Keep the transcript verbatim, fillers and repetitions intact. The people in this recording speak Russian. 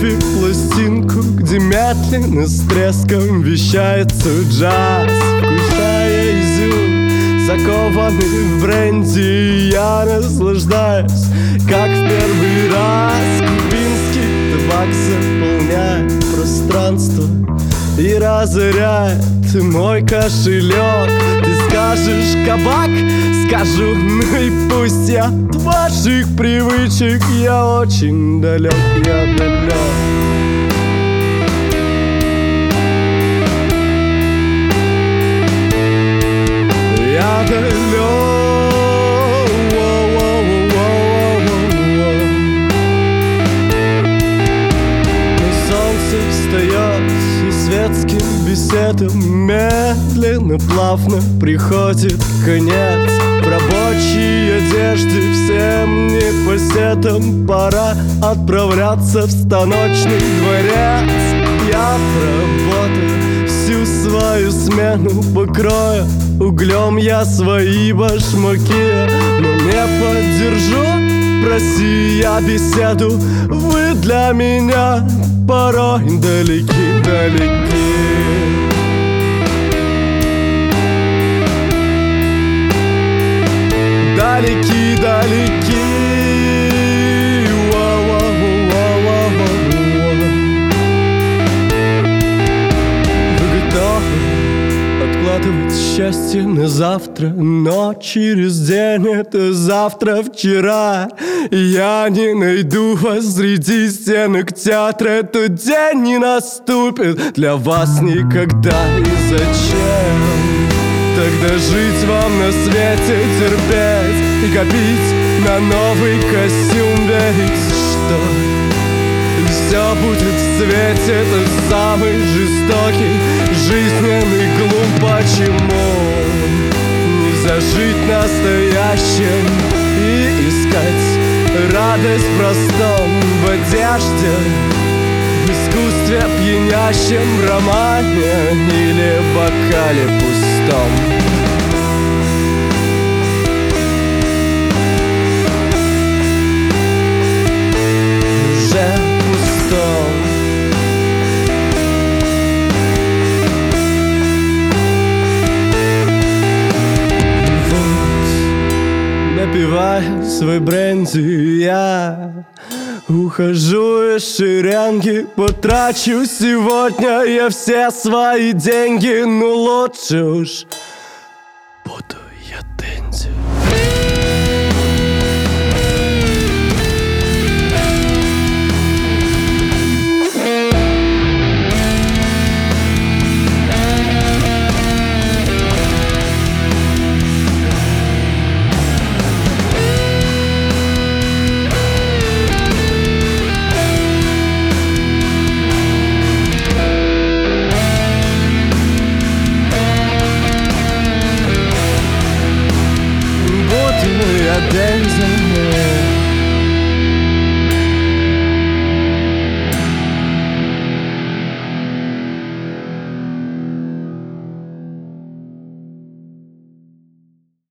Купи пластинку, где медленно с треском вещается джаз. Вкушая изюм, закованный в бренди, я наслаждаюсь, как в первый раз. Кубинский табак заполняет пространство и разоряет мой кошелек. Ты скажешь кабак, скажу, ну и пусть. Я от ваших привычек, я очень далек, я далек. Я далек. Светским беседам медленно, плавно приходит конец. В рабочей одежде всем непоседам пора отправляться в станочный дворец. Я проработаю всю свою смену, покрою углем я свои башмаки, но не поддержу, проси я беседу. Вы для меня порой далеки, далеки. Далеки, далеки. Вы готовы откладывать счастье на завтра, но через день это завтра вчера. Я не найду вас среди стенок театра, этот день не наступит для вас никогда. И зачем тогда жить вам на свете, терпеть и копить на новый костюм? Ведь что, все будет в свете, это самый жестокий жизненный глум. Почему нельзя жить настоящим и искать радость в простом, в одежде, в искусстве пьянящем, в романе или в бокале пустом? Уже пустом. Напивая свой бренди, я ухожу из шеренги. Потрачу сегодня я все свои деньги, ну лучше уж буду я Дэнди. Дензель,